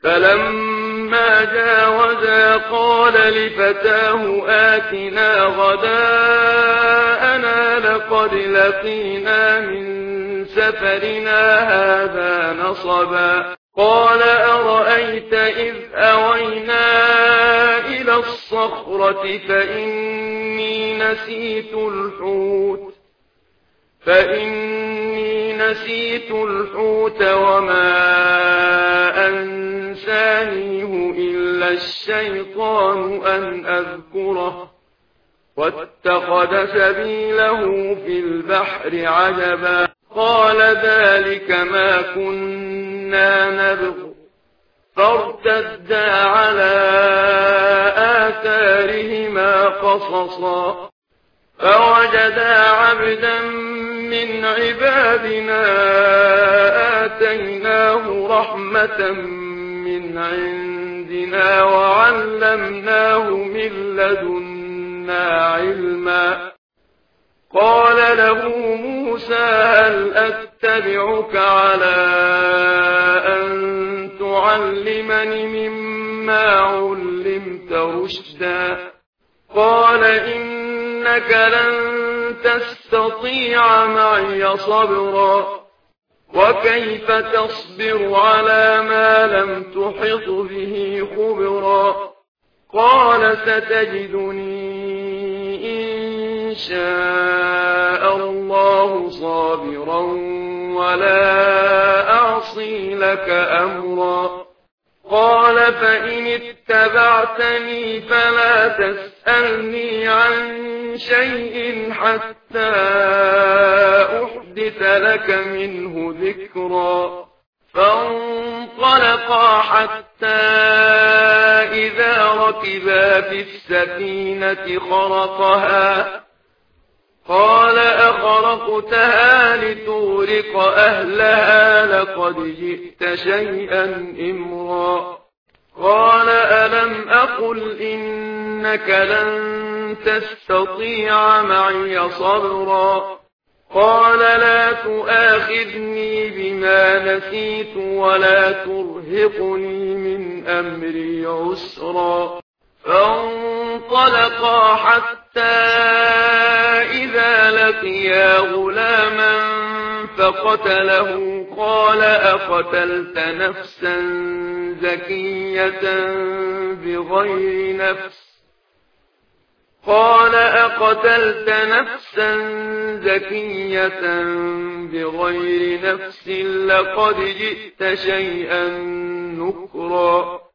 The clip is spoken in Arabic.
فلما جاوزا قال لفتاه آتنا غداءنا لقد لقينا من سفرنا هذا نصبا قال أرأيت إذ أوينا إلى الصخرة فإني نسيت الحوت وما أنسانيه إلا الشيطان أن أذكره واتخذ سبيله في البحر عجبا قال ذلك ما كنا نبغ فارتدا على آثارهما قصصا فوجدا عبدا من عبادنا آتيناه رحمة من عندنا وعلمناه من لدنا علما قال له موسى هل أتبعك على أن تعلمني مما علمت رشدا قال إنك لن تستطيع معي صبرا وكيف تصبر على ما لم تحط به خبرا قال ستجدني إن شاء الله صابرا ولا أعصي لك أمرا قال فإن اتبعتني فلا تسألني عن شيء حتى أحدث لك منه ذكرا فانطلقا حتى إذا ركبا في السفينة خرقها قال أخرقتها لتغرق أهلها لقد جئت شيئا إمرا قال ألم أقل إنك لن تستطيع معي صبرا قال لا تؤاخذني بما نسيت ولا ترهقني من أمري عسرا فانطلقا حتى إذا لقيا غلاما فقتله قال أقتلت نفسا زكية بغير نفس لقد جئت شيئا نكرا